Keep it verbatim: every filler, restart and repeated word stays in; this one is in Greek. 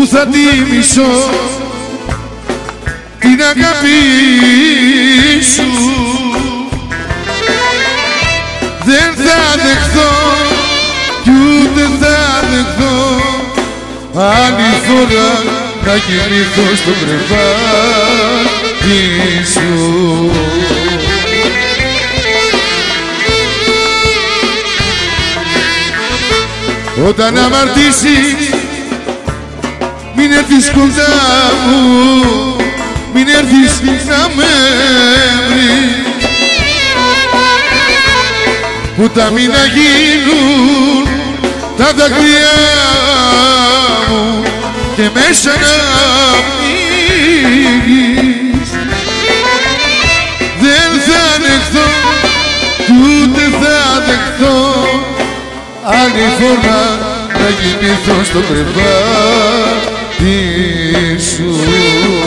που θα τιμήσω την αγάπη σου. Δεν θα δεχθώ κι ούτε θα δεχθώ άλλη φορά να κοιμηθώ στο κρεβάτι σου. Όταν αμαρτήσεις μην έρθεις κοντά μου, μην έρθεις να με βρεις, που τα μήνα γίνουν τα δάκρυα μου και μέσα να πνίγεις. Δεν θα ανεχθώ ούτε θα δεχθώ άλλη φορά να κοιμηθώ στο κρεβάτι σου.